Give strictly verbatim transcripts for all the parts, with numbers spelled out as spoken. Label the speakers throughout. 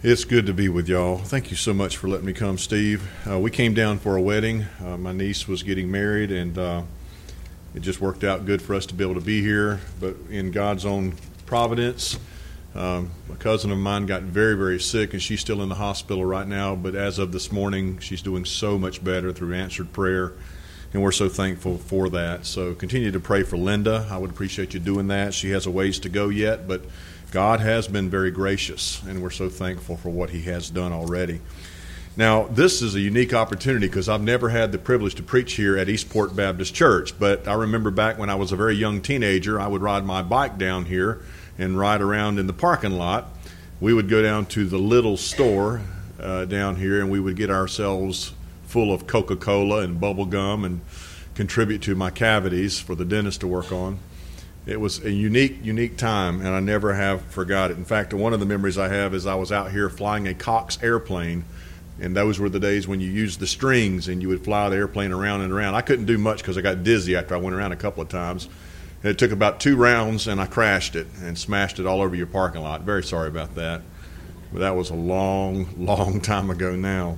Speaker 1: It's good to be with y'all. Thank you so much for letting me come, Steve. Uh, we came down for a wedding. Uh, my niece was getting married, and uh, it just worked out good for us to be able to be here. But in God's own providence, um, a cousin of mine got very, very sick, and she's still in the hospital right now. But as of this morning, she's doing so much better through answered prayer, and we're so thankful for that. So continue to pray for Linda. I would appreciate you doing that. She has a ways to go yet, but God has been very gracious, and we're so thankful for what He has done already. Now, this is a unique opportunity because I've never had the privilege to preach here at Eastport Baptist Church, but I remember back when I was a very young teenager, I would ride my bike down here and ride around in the parking lot. We would go down to the little store uh, down here, and we would get ourselves full of Coca-Cola and bubble gum and contribute to my cavities for the dentist to work on. It was a unique, unique time, and I never have forgot it. In fact, one of the memories I have is I was out here flying a Cox airplane, and those were the days when you used the strings and you would fly the airplane around and around. I couldn't do much because I got dizzy after I went around a couple of times. And it took about two rounds, and I crashed it and smashed it all over your parking lot. Very sorry about that. But that was a long, long time ago now.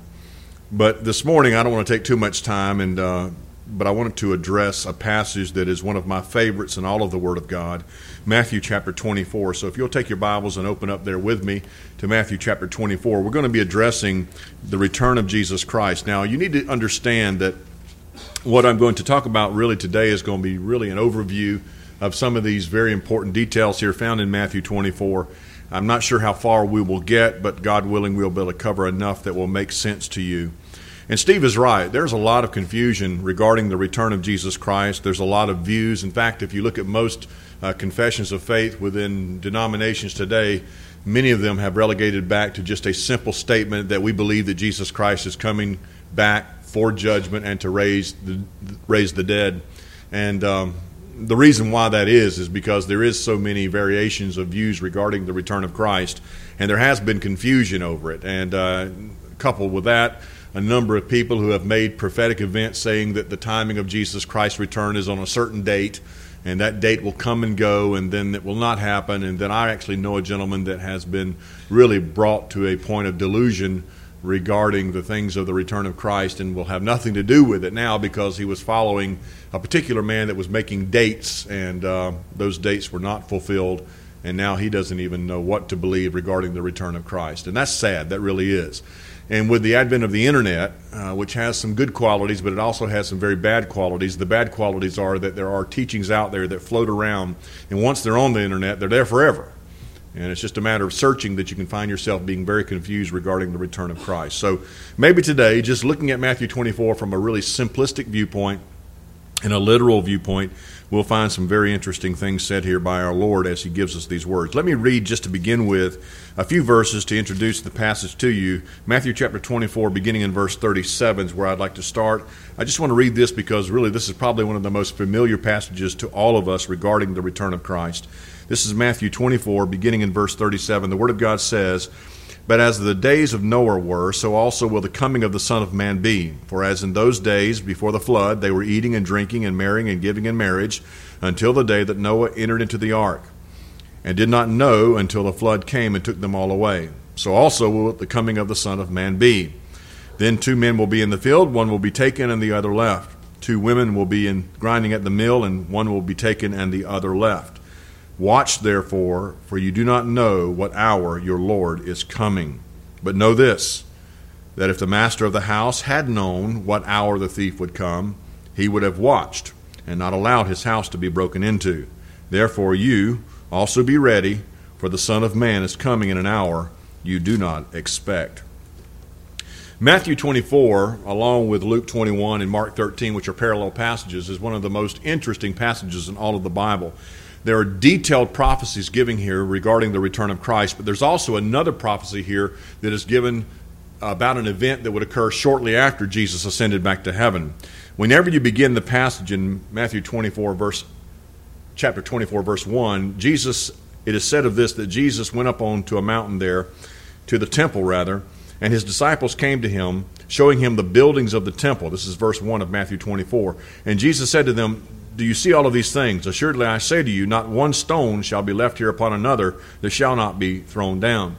Speaker 1: But this morning, I don't want to take too much time, and uh, but I wanted to address a passage that is one of my favorites in all of the Word of God, Matthew chapter twenty-four. So if you'll take your Bibles and open up there with me to Matthew chapter twenty-four, we're going to be addressing the return of Jesus Christ. Now, you need to understand that what I'm going to talk about really today is going to be really an overview of some of these very important details here found in Matthew twenty-four. I'm not sure how far we will get, but God willing, we'll be able to cover enough that will make sense to you. And Steve is right. There's a lot of confusion regarding the return of Jesus Christ. There's a lot of views. In fact, if you look at most uh, confessions of faith within denominations today, many of them have relegated back to just a simple statement that we believe that Jesus Christ is coming back for judgment and to raise the, raise the dead. And um, the reason why that is is because there is so many variations of views regarding the return of Christ, and there has been confusion over it. And uh, coupled with that, a number of people who have made prophetic events saying that the timing of Jesus Christ's return is on a certain date, and that date will come and go, and then it will not happen. And then I actually know a gentleman that has been really brought to a point of delusion regarding the things of the return of Christ, and will have nothing to do with it now because he was following a particular man that was making dates, and uh, those dates were not fulfilled, and now he doesn't even know what to believe regarding the return of Christ. And that's sad. That really is. And with the advent of the internet, uh, which has some good qualities, but it also has some very bad qualities, the bad qualities are that there are teachings out there that float around, and once they're on the internet, they're there forever. And it's just a matter of searching that you can find yourself being very confused regarding the return of Christ. So maybe today, just looking at Matthew twenty-four from a really simplistic viewpoint and a literal viewpoint, we'll find some very interesting things said here by our Lord as He gives us these words. Let me read, just to begin with, a few verses to introduce the passage to you. Matthew chapter twenty-four, beginning in verse thirty-seven is where I'd like to start. I just want to read this because really this is probably one of the most familiar passages to all of us regarding the return of Christ. This is Matthew twenty-four, beginning in verse thirty-seven. The Word of God says, "But as the days of Noah were, so also will the coming of the Son of Man be. For as in those days before the flood, they were eating and drinking and marrying and giving in marriage, until the day that Noah entered into the ark, and did not know until the flood came and took them all away. So also will the coming of the Son of Man be. Then two men will be in the field, one will be taken and the other left. Two women will be in grinding at the mill, and one will be taken and the other left. Watch therefore, for you do not know what hour your Lord is coming. But know this, that if the master of the house had known what hour the thief would come, he would have watched, and not allowed his house to be broken into. Therefore you also be ready, for the Son of Man is coming in an hour you do not expect." Matthew twenty-four, along with Luke twenty-one and Mark thirteen, which are parallel passages, is one of the most interesting passages in all of the Bible. There are detailed prophecies given here regarding the return of Christ, but there's also another prophecy here that is given about an event that would occur shortly after Jesus ascended back to heaven. Whenever you begin the passage in Matthew twenty-four, verse, chapter twenty-four, verse one, Jesus, it is said of this that Jesus went up onto a mountain there, to the temple rather, and his disciples came to him, showing him the buildings of the temple. This is verse one of Matthew twenty-four. And Jesus said to them, "Do you see all of these things? Assuredly I say to you, not one stone shall be left here upon another that shall not be thrown down."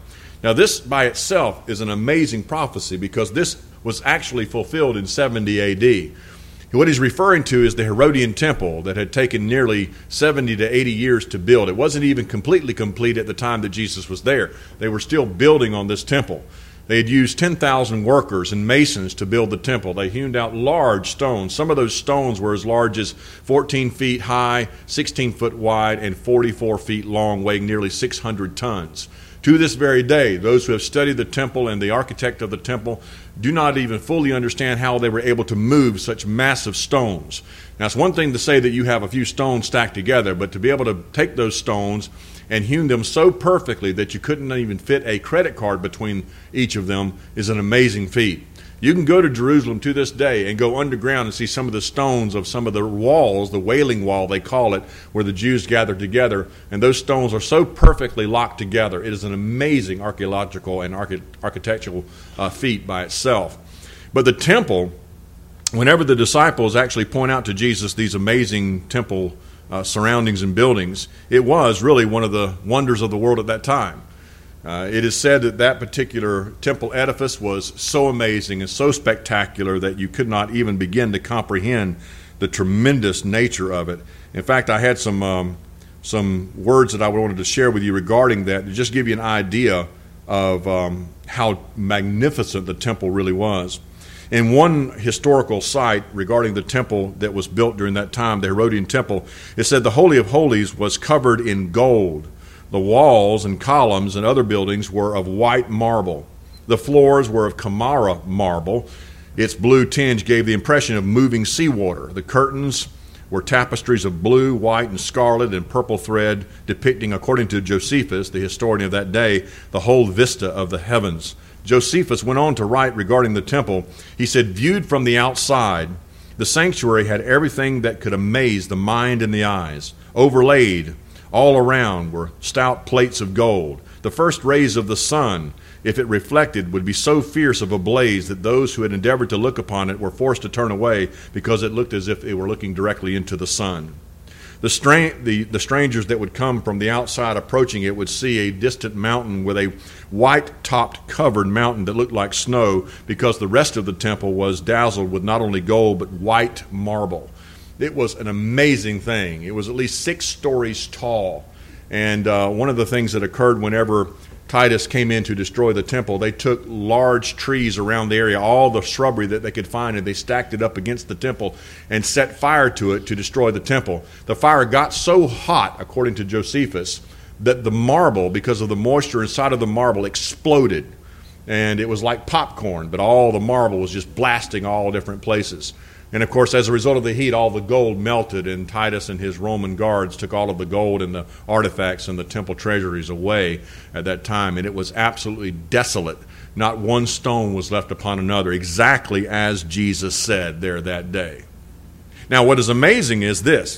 Speaker 1: Now, this by itself is an amazing prophecy because this was actually fulfilled in seventy A D. What he's referring to is the Herodian temple that had taken nearly seventy to eighty years to build. It wasn't even completely complete at the time that Jesus was there. They were still building on this temple. They had used ten thousand workers and masons to build the temple. They hewn out large stones. Some of those stones were as large as fourteen feet high, sixteen foot wide, and forty-four feet long, weighing nearly six hundred tons. To this very day, those who have studied the temple and the architect of the temple do not even fully understand how they were able to move such massive stones. Now, it's one thing to say that you have a few stones stacked together, but to be able to take those stones and hewn them so perfectly that you couldn't even fit a credit card between each of them is an amazing feat. You can go to Jerusalem to this day and go underground and see some of the stones of some of the walls, the Wailing Wall they call it, where the Jews gathered together, and those stones are so perfectly locked together. It is an amazing archaeological and archi- architectural uh, feat by itself. But the temple, whenever the disciples actually point out to Jesus these amazing temple uh, surroundings and buildings, it was really one of the wonders of the world at that time. Uh, it is said that that particular temple edifice was so amazing and so spectacular that you could not even begin to comprehend the tremendous nature of it. In fact, I had some um, some words that I wanted to share with you regarding that to just give you an idea of um, how magnificent the temple really was. In one historical site regarding the temple that was built during that time, the Herodian temple, it said the Holy of Holies was covered in gold. The walls and columns and other buildings were of white marble. The floors were of Camara marble. Its blue tinge gave the impression of moving seawater. The curtains were tapestries of blue, white, and scarlet and purple thread, depicting, according to Josephus, the historian of that day, the whole vista of the heavens. Josephus went on to write regarding the temple. He said, viewed from the outside, the sanctuary had everything that could amaze the mind and the eyes. Overlaid all around were stout plates of gold. The first rays of the sun, if it reflected, would be so fierce of a blaze that those who had endeavored to look upon it were forced to turn away because it looked as if they were looking directly into the sun. The, stra- the, the strangers that would come from the outside approaching it would see a distant mountain with a white-topped covered mountain that looked like snow because the rest of the temple was dazzled with not only gold but white marble. It was an amazing thing. It was at least six stories tall. And uh, one of the things that occurred whenever Titus came in to destroy the temple, they took large trees around the area, all the shrubbery that they could find, and they stacked it up against the temple and set fire to it to destroy the temple. The fire got so hot, according to Josephus, that the marble, because of the moisture inside of the marble, exploded. And it was like popcorn, but all the marble was just blasting all different places. And, of course, as a result of the heat, all the gold melted, and Titus and his Roman guards took all of the gold and the artifacts and the temple treasuries away at that time. And it was absolutely desolate. Not one stone was left upon another, exactly as Jesus said there that day. Now, what is amazing is this.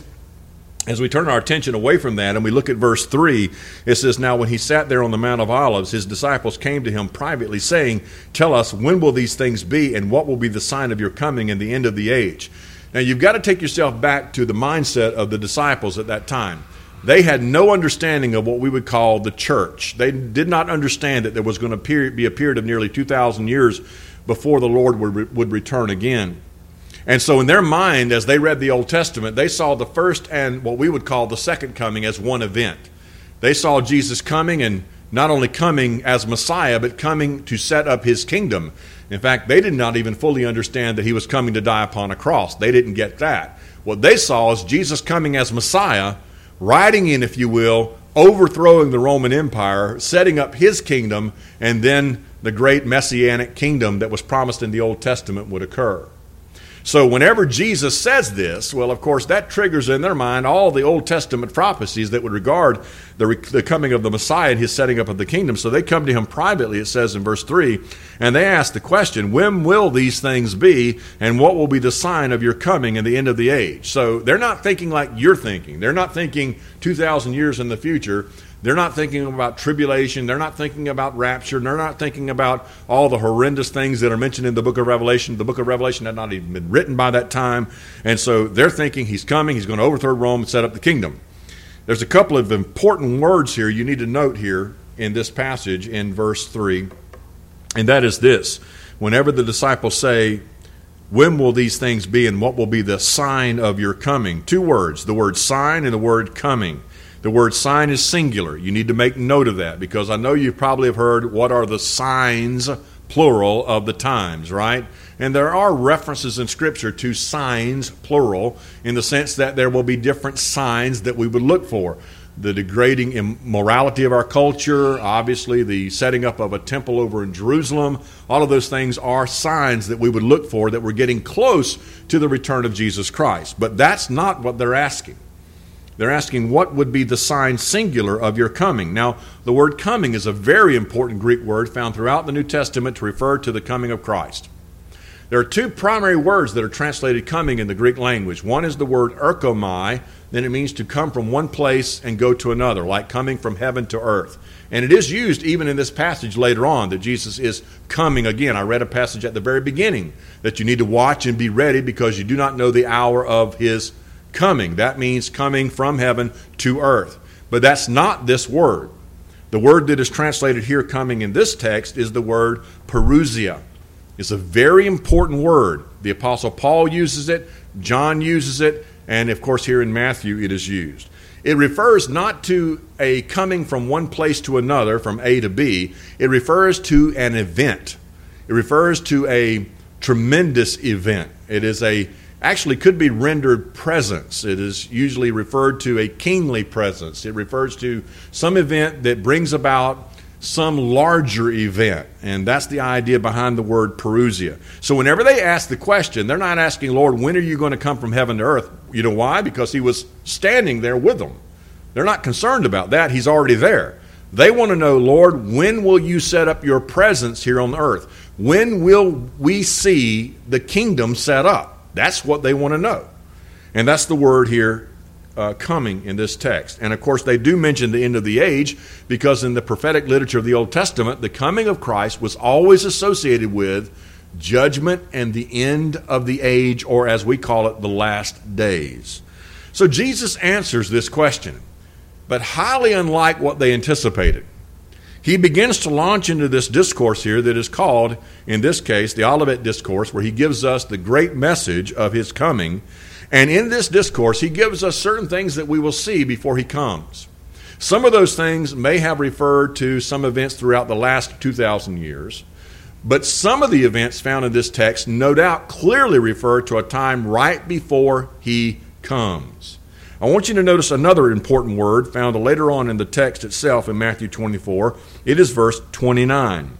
Speaker 1: As we turn our attention away from that and we look at verse three, it says, now when he sat there on the Mount of Olives, his disciples came to him privately, saying, tell us, when will these things be, and what will be the sign of your coming and the end of the age? Now, you've got to take yourself back to the mindset of the disciples at that time. They had no understanding of what we would call the church. They did not understand that there was going to be a period of nearly two thousand years before the Lord would, would return again. And so in their mind, as they read the Old Testament, they saw the first and what we would call the second coming as one event. They saw Jesus coming, and not only coming as Messiah, but coming to set up his kingdom. In fact, they did not even fully understand that he was coming to die upon a cross. They didn't get that. What they saw is Jesus coming as Messiah, riding in, if you will, overthrowing the Roman Empire, setting up his kingdom, and then the great messianic kingdom that was promised in the Old Testament would occur. So whenever Jesus says this, well, of course, that triggers in their mind all the Old Testament prophecies that would regard the, the coming of the Messiah and his setting up of the kingdom. So they come to him privately, it says in verse three, and they ask the question, when will these things be, and what will be the sign of your coming and the end of the age? So they're not thinking like you're thinking. They're not thinking two thousand years in the future. They're not thinking about tribulation. They're not thinking about rapture. They're not thinking about all the horrendous things that are mentioned in the book of Revelation. The book of Revelation had not even been written by that time. And so they're thinking he's coming. He's going to overthrow Rome and set up the kingdom. There's a couple of important words here you need to note here in this passage in verse three, and that is this. Whenever the disciples say, when will these things be and what will be the sign of your coming? Two words, the word sign and the word coming. The word sign is singular. You need to make note of that because I know you probably have heard what are the signs, plural, of the times, right? And there are references in Scripture to signs, plural, in the sense that there will be different signs that we would look for. The degrading immorality of our culture, obviously the setting up of a temple over in Jerusalem, all of those things are signs that we would look for that we're getting close to the return of Jesus Christ. But that's not what they're asking. They're asking what would be the sign singular of your coming. Now, the word coming is a very important Greek word found throughout the New Testament to refer to the coming of Christ. There are two primary words that are translated coming in the Greek language. One is the word erchomai, then it means to come from one place and go to another, like coming from heaven to earth. And it is used even in this passage later on that Jesus is coming again. I read a passage at the very beginning that you need to watch and be ready because you do not know the hour of his coming. That means coming from heaven to earth. But that's not this word. The word that is translated here coming in this text is the word parousia. It's a very important word. The Apostle Paul uses it, John uses it, and of course here in Matthew it is used. It refers not to a coming from one place to another, from A to B. It refers to an event. It refers to a tremendous event. It is a, actually could be rendered presence. It is usually referred to a kingly presence. It refers to some event that brings about some larger event, and that's the idea behind the word parousia. So whenever they ask the question, they're not asking, Lord, when are you going to come from heaven to earth? You know why? Because he was standing there with them. They're not concerned about that. He's already there. They want to know, Lord, when will you set up your presence here on earth? When will we see the kingdom set up? That's what they want to know. And that's the word here, Uh, coming in this text. And of course they do mention the end of the age because in the prophetic literature of the Old Testament, the coming of Christ was always associated with judgment and the end of the age, or as we call it, the last days. So Jesus answers this question, but highly unlike what they anticipated. He begins to launch into this discourse here that is called, in this case, the Olivet Discourse, where he gives us the great message of his coming. And in this discourse, he gives us certain things that we will see before he comes. Some of those things may have referred to some events throughout the last two thousand years, but some of the events found in this text no doubt clearly refer to a time right before he comes. I want you to notice another important word found later on in the text itself in Matthew twenty-four. It is verse twenty-nine.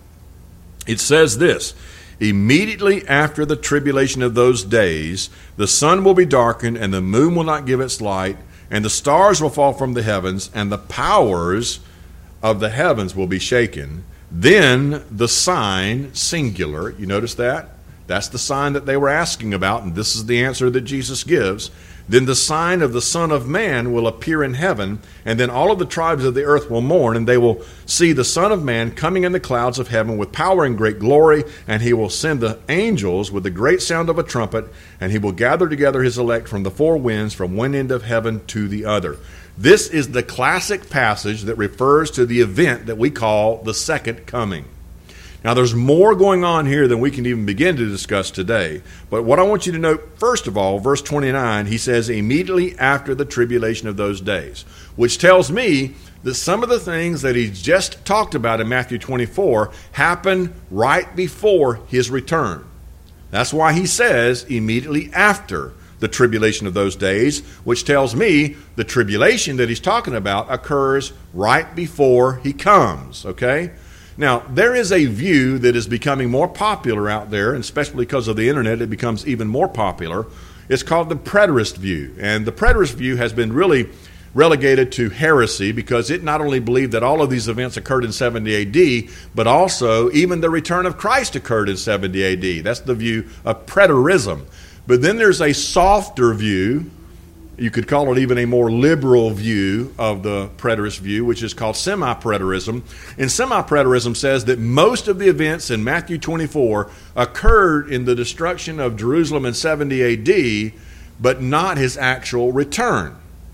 Speaker 1: It says this, immediately after the tribulation of those days, the sun will be darkened, and the moon will not give its light, and the stars will fall from the heavens, and the powers of the heavens will be shaken. Then the sign, singular, you notice that? That's the sign that they were asking about, and this is the answer that Jesus gives. Then the sign of the Son of Man will appear in heaven, and then all of the tribes of the earth will mourn, and they will see the Son of Man coming in the clouds of heaven with power and great glory, and he will send the angels with the great sound of a trumpet, and he will gather together his elect from the four winds, from one end of heaven to the other. This is the classic passage that refers to the event that we call the second coming. Now, there's more going on here than we can even begin to discuss today. But what I want you to note, first of all, verse twenty-nine, he says, immediately after the tribulation of those days, which tells me that some of the things that he just talked about in Matthew twenty-four happen right before his return. That's why he says immediately after the tribulation of those days, which tells me the tribulation that he's talking about occurs right before he comes, okay? Now, there is a view that is becoming more popular out there, and especially because of the internet, it becomes even more popular. It's called the preterist view. And the preterist view has been really relegated to heresy because it not only believed that all of these events occurred in seventy A D, but also even the return of Christ occurred in seventy A D. That's the view of preterism. But then there's a softer view. You could call it even a more liberal view of the preterist view, which is called semi-preterism. And semi-preterism says that most of the events in Matthew twenty-four occurred in the destruction of Jerusalem in seventy A D, but not his actual return.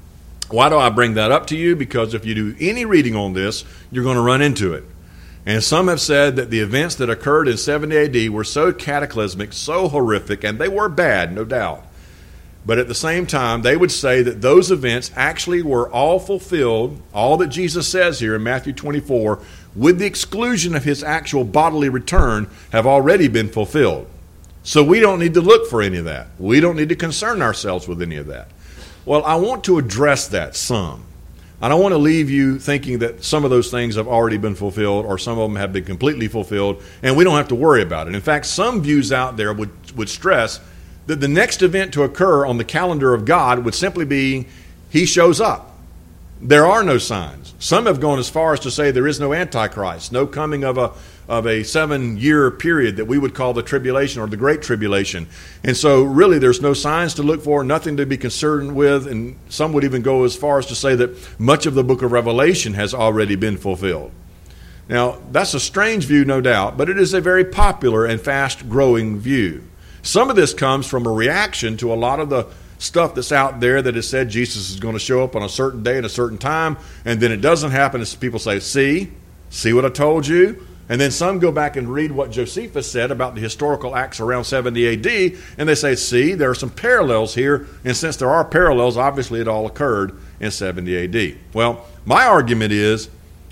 Speaker 1: Why do I bring that up to you? Because if you do any reading on this, you're going to run into it. And some have said that the events that occurred in seventy A D were so cataclysmic, so horrific, and they were bad, no doubt. But at the same time, they would say that those events actually were all fulfilled, all that Jesus says here in Matthew twenty-four, with the exclusion of his actual bodily return, have already been fulfilled. So we don't need to look for any of that. We don't need to concern ourselves with any of that. Well, I want to address that some. I don't want to leave you thinking that some of those things have already been fulfilled or some of them have been completely fulfilled and we don't have to worry about it. In fact, some views out there would, would stress that the next event to occur on the calendar of God would simply be he shows up. There are no signs. Some have gone as far as to say there is no Antichrist, no coming of a of a seven-year period that we would call the tribulation or the Great Tribulation. And so really there's no signs to look for, nothing to be concerned with, and some would even go as far as to say that much of the book of Revelation has already been fulfilled. Now, that's a strange view, no doubt, but it is a very popular and fast-growing view. Some of this comes from a reaction to a lot of the stuff that's out there that has said Jesus is going to show up on a certain day at a certain time, and then it doesn't happen, as people say, see, see what I told you? And then some go back and read what Josephus said about the historical acts around seventy A D, and they say, see, there are some parallels here, and since there are parallels, obviously it all occurred in seventy A D. Well, my argument is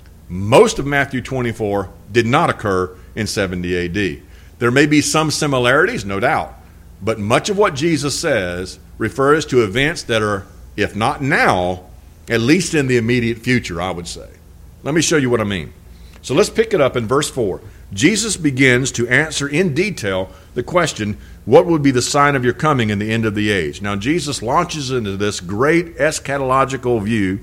Speaker 1: most of Matthew twenty-four did not occur in seventy A D. There may be some similarities, no doubt, but much of what Jesus says refers to events that are, if not now, at least in the immediate future, I would say. Let me show you what I mean. So let's pick it up in verse four. Jesus begins to answer in detail the question, what would be the sign of your coming in the end of the age? Now, Jesus launches into this great eschatological view,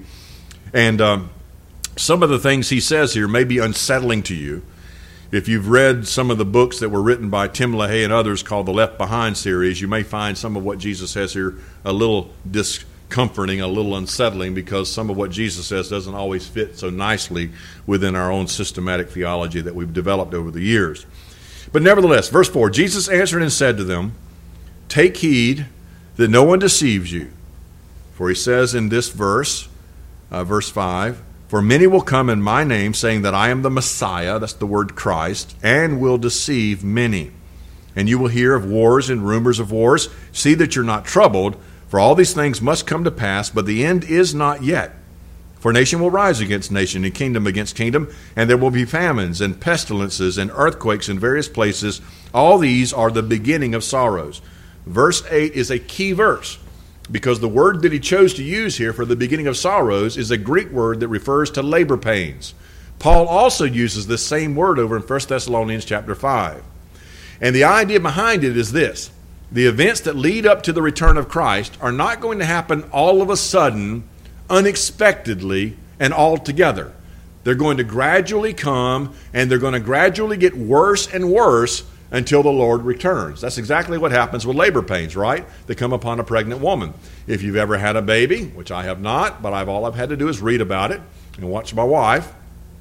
Speaker 1: and um, some of the things he says here may be unsettling to you. If you've read some of the books that were written by Tim LaHaye and others called the Left Behind series, you may find some of what Jesus says here a little discomforting, a little unsettling, because some of what Jesus says doesn't always fit so nicely within our own systematic theology that we've developed over the years. But nevertheless, verse four, Jesus answered and said to them, take heed that no one deceives you. For he says in this verse, uh, verse five, for many will come in my name, saying that I am the Messiah, that's the word Christ, and will deceive many. And you will hear of wars and rumors of wars. See that you're not troubled, for all these things must come to pass, but the end is not yet. For nation will rise against nation, and kingdom against kingdom, and there will be famines and pestilences and earthquakes in various places. All these are the beginning of sorrows. Verse eight is a key verse, because the word that he chose to use here for the beginning of sorrows is a Greek word that refers to labor pains. Paul also uses this same word over in First Thessalonians chapter five. And the idea behind it is this. The events that lead up to the return of Christ are not going to happen all of a sudden, unexpectedly, and all together. They're going to gradually come, and they're going to gradually get worse and worse until the Lord returns. That's exactly what happens with labor pains, right? They come upon a pregnant woman. If you've ever had a baby, which I have not, but I've all I've had to do is read about it and watch my wife,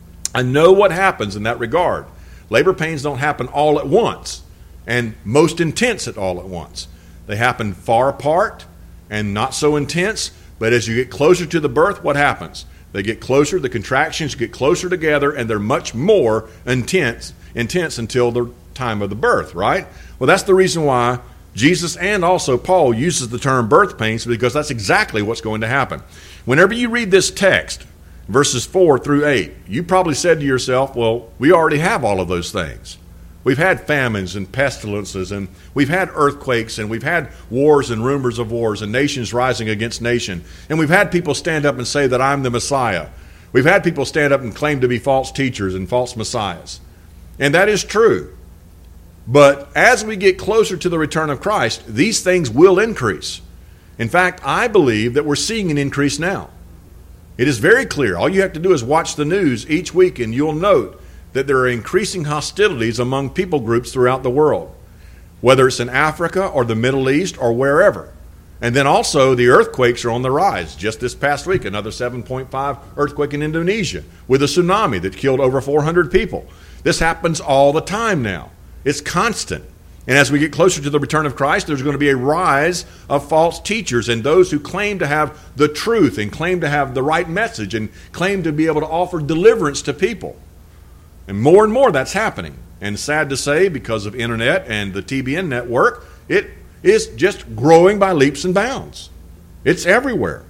Speaker 1: I know what happens in that regard. Labor pains don't happen all at once, and most intense at all at once. They happen far apart and not so intense, but as you get closer to the birth, what happens? They get closer, the contractions get closer together, and they're much more intense, intense until the time of the birth, right? Well, that's the reason why Jesus and also Paul uses the term birth pains, because that's exactly what's going to happen. Whenever you read this text, verses four through eight, you probably said to yourself, well, we already have all of those things. We've had famines and pestilences, and we've had earthquakes, and we've had wars and rumors of wars, and nations rising against nation. And we've had people stand up and say that I'm the Messiah. We've had people stand up and claim to be false teachers and false messiahs. And that is true. But as we get closer to the return of Christ, these things will increase. In fact, I believe that we're seeing an increase now. It is very clear. All you have to do is watch the news each week, and you'll note that there are increasing hostilities among people groups throughout the world, whether it's in Africa or the Middle East or wherever. And then also the earthquakes are on the rise. Just this past week, another seven point five earthquake in Indonesia with a tsunami that killed over four hundred people. This happens all the time now. It's constant. And as we get closer to the return of Christ, there's going to be a rise of false teachers and those who claim to have the truth and claim to have the right message and claim to be able to offer deliverance to people. And more and more that's happening. And sad to say, because of internet and the T B N network, it is just growing by leaps and bounds. It's everywhere.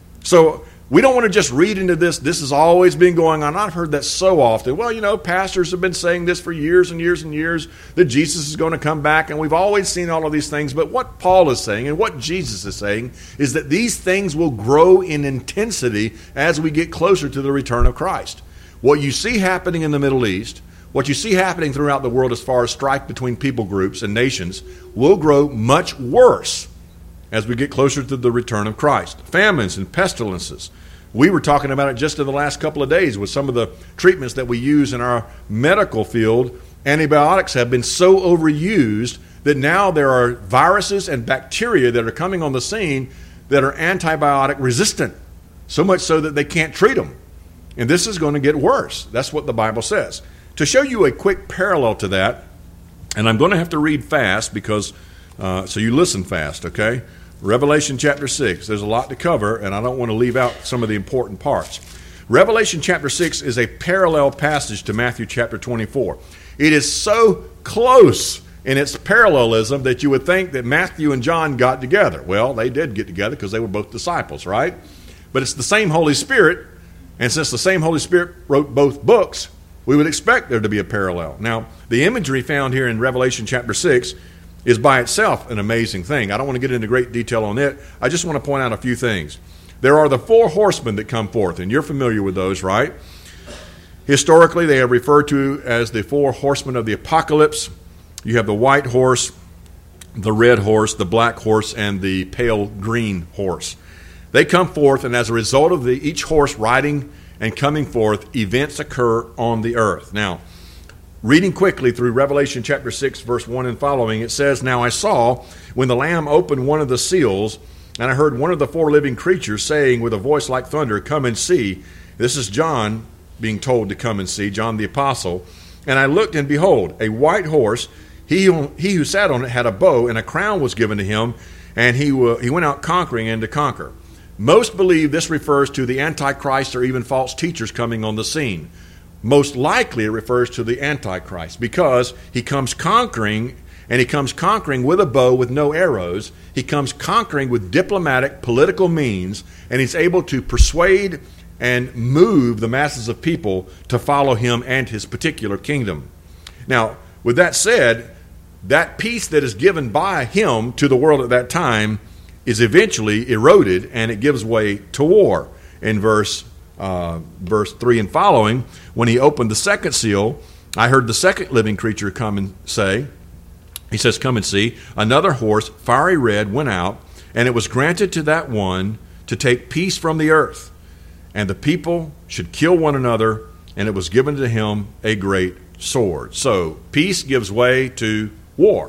Speaker 1: So we don't want to just read into this. This has always been going on. I've heard that so often. Well, you know, pastors have been saying this for years and years and years, that Jesus is going to come back, and we've always seen all of these things. But what Paul is saying and what Jesus is saying is that these things will grow in intensity as we get closer to the return of Christ. What you see happening in the Middle East, what you see happening throughout the world as far as strife between people groups and nations, will grow much worse as we get closer to the return of Christ. Famines and pestilences. We were talking about it just in the last couple of days with some of the treatments that we use in our medical field. Antibiotics have been so overused that now there are viruses and bacteria that are coming on the scene that are antibiotic resistant, so much so that they can't treat them. And this is going to get worse. That's what the Bible says. To show you a quick parallel to that, and I'm going to have to read fast because uh, so you listen fast, okay? Revelation chapter six. There's a lot to cover, and I don't want to leave out some of the important parts. Revelation chapter six is a parallel passage to Matthew chapter twenty-four. It is so close in its parallelism that you would think that Matthew and John got together. Well, they did get together because they were both disciples, right? But it's the same Holy Spirit, and since the same Holy Spirit wrote both books, we would expect there to be a parallel. Now, the imagery found here in Revelation chapter six is by itself an amazing thing. I don't want to get into great detail on it. I just want to point out a few things. There are the four horsemen that come forth, and you're familiar with those, right? Historically, they are referred to as the four horsemen of the apocalypse. You have the white horse, the red horse, the black horse, and the pale green horse. They come forth, and as a result of the, each horse riding and coming forth, events occur on the earth. Now, reading quickly through Revelation chapter six, verse one and following, it says, "Now I saw, when the Lamb opened one of the seals, and I heard one of the four living creatures saying with a voice like thunder, 'Come and see.'" This is John being told to come and see, John the Apostle. "And I looked, and behold, a white horse. He who, he who sat on it had a bow, and a crown was given to him, and he, uh, he went out conquering and to conquer." Most believe this refers to the Antichrist or even false teachers coming on the scene. Most likely it refers to the Antichrist because he comes conquering, and he comes conquering with a bow with no arrows. He comes conquering with diplomatic, political means, and he's able to persuade and move the masses of people to follow him and his particular kingdom. Now, with that said, that peace that is given by him to the world at that time is eventually eroded, and it gives way to war. In verse uh, verse three and following, when he opened the second seal, I heard the second living creature come and say, he says, "Come and see, another horse, fiery red, went out, and it was granted to that one to take peace from the earth. And the people should kill one another, and it was given to him a great sword." So peace gives way to war,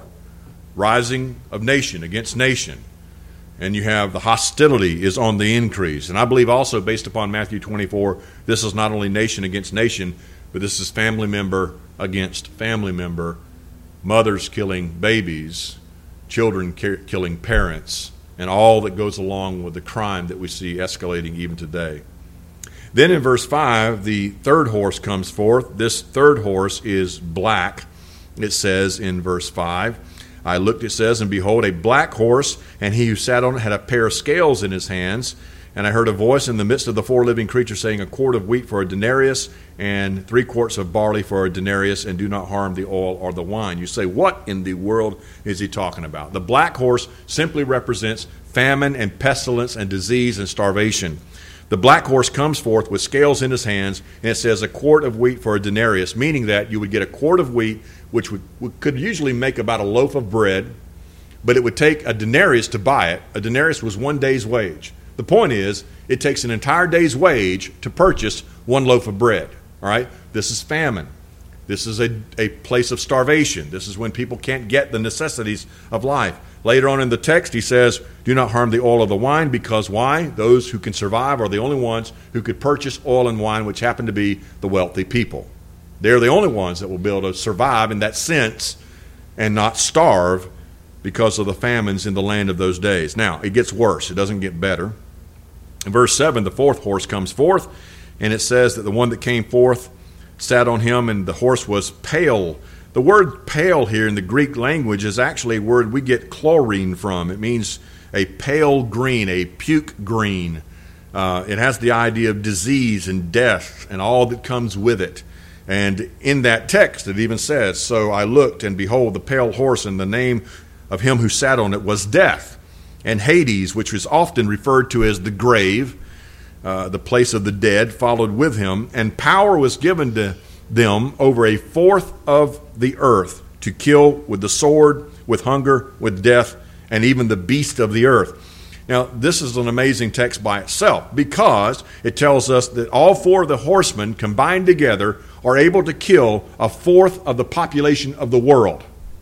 Speaker 1: rising of nation against nation. And you have the hostility is on the increase. And I believe also, based upon Matthew twenty-four, this is not only nation against nation, but this is family member against family member, mothers killing babies, children ki- killing parents, and all that goes along with the crime that we see escalating even today. Then in verse five, the third horse comes forth. This third horse is black. It says in verse five, I looked, it says, and behold, a black horse, and he who sat on it had a pair of scales in his hands. And I heard a voice in the midst of the four living creatures saying, "A quart of wheat for a denarius, and three quarts of barley for a denarius, and do not harm the oil or the wine." You say, what in the world is he talking about? The black horse simply represents famine and pestilence and disease and starvation. The black horse comes forth with scales in his hands, and it says a quart of wheat for a denarius, meaning that you would get a quart of wheat, which would, could usually make about a loaf of bread, but it would take a denarius to buy it. A denarius was one day's wage. The point is, it takes an entire day's wage to purchase one loaf of bread. All right? This is famine. This is a, a place of starvation. This is when people can't get the necessities of life. Later on in the text, he says, "Do not harm the oil or the wine," because why? Those who can survive are the only ones who could purchase oil and wine, which happen to be the wealthy people. They're the only ones that will be able to survive in that sense and not starve because of the famines in the land of those days. Now, it gets worse. It doesn't get better. In verse seven, the fourth horse comes forth, and it says that the one that came forth sat on him, and the horse was pale. The word pale here in the Greek language is actually a word we get chlorine from. It means a pale green, a puke green. Uh, it has the idea of disease and death and all that comes with it. And in that text, it even says, "So I looked, and behold, the pale horse, and the name of him who sat on it was Death. And Hades, which was often referred to as the grave, uh, the place of the dead, followed with him. And power was given to them over a fourth of the earth to kill with the sword, with hunger, with death, and even the beast of the earth." Now, this is an amazing text by itself, because it tells us that all four of the horsemen combined together are able to kill a fourth of the population of the world.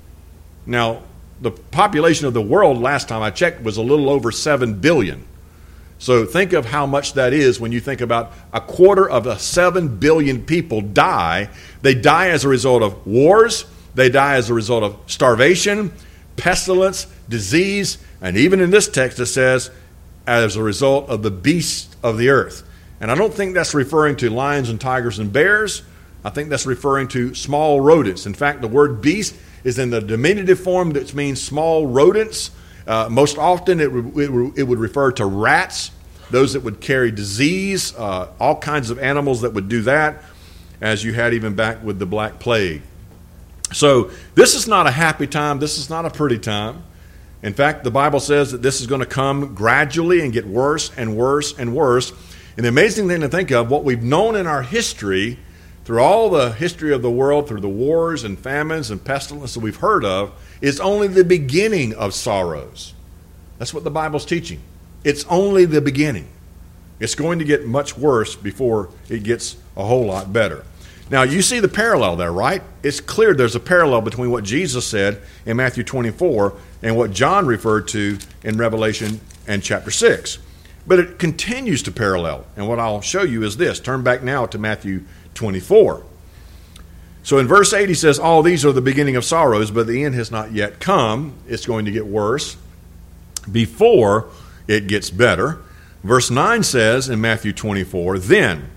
Speaker 1: Now, the population of the world, last time I checked, was a little over seven billion. So think of how much that is when you think about a quarter of a seven billion people die. They die as a result of wars. They die as a result of starvation, pestilence, disease, and even in this text it says, as a result of the beasts of the earth. And I don't think that's referring to lions and tigers and bears. I think that's referring to small rodents. In fact, the word beast is in the diminutive form, that means small rodents. Uh, most often it, re- it would refer to rats, those that would carry disease, uh, all kinds of animals that would do that, as you had even back with the Black Plague. So this is not a happy time. This is not a pretty time. In fact, the Bible says that this is going to come gradually and get worse and worse and worse. And the amazing thing to think of, what we've known in our history, through all the history of the world, through the wars and famines and pestilence that we've heard of, is only the beginning of sorrows. That's what the Bible's teaching. It's only the beginning. It's going to get much worse before it gets a whole lot better. Now, you see the parallel there, right? It's clear there's a parallel between what Jesus said in Matthew twenty-four and what John referred to in Revelation and chapter six. But it continues to parallel. And what I'll show you is this. Turn back now to Matthew twenty-four. So in verse eight he says, "All these are the beginning of sorrows, but the end has not yet come." It's going to get worse before it gets better. Verse nine says in Matthew twenty-four, "Then